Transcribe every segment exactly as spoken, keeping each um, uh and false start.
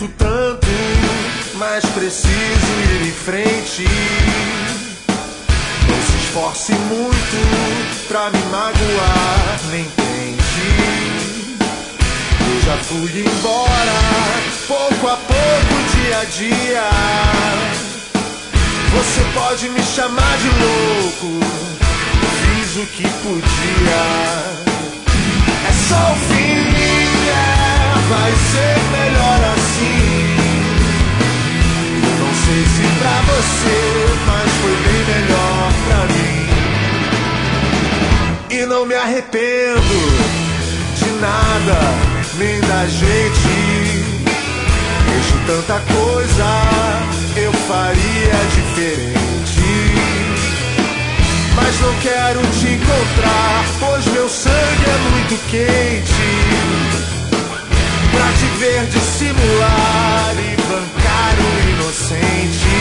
Tento tanto, mas preciso ir em frente. Não se esforce muito pra me magoar, nem tente. Eu já fui embora, pouco a pouco, dia a dia. Você pode me chamar de louco, fiz o que podia. É só o fim, é, vai ser melhor assim. Eu não sei se pra você, mas foi bem melhor pra mim. E não me arrependo de nada, nem da gente. Vejo tanta coisa, eu faria diferente. Mas não quero te encontrar, pois meu sangue é muito quente. Pra te ver dissimular e bancar o inocente.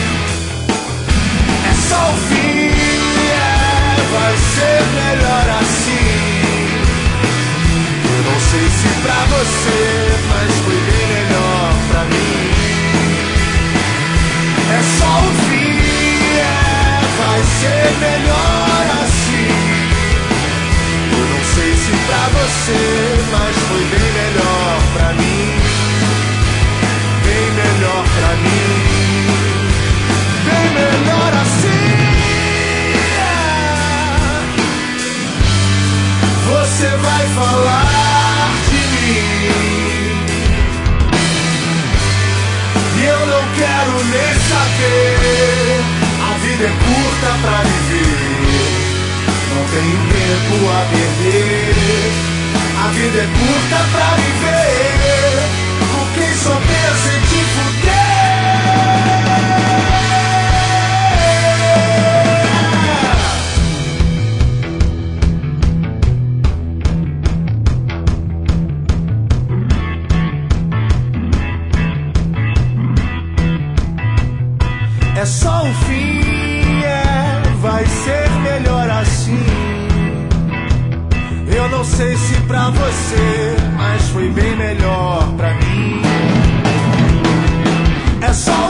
É só o fim, é, vai ser melhor assim. Eu não sei se pra você, mas foi bem melhor pra mim. É só o fim, é, vai ser melhor assim. Eu não sei se pra você, mas foi bem melhor pra mim. Bem melhor pra mim. Bem melhor assim. Você vai falar de mim e eu não quero nem saber. A vida é curta pra viver, não tenho tempo a perder. A vida é curta pra viver com quem só pensa em te fuder. É só o fim, é, vai ser melhor assim. Eu não sei se pra você, mas foi bem melhor pra mim. É só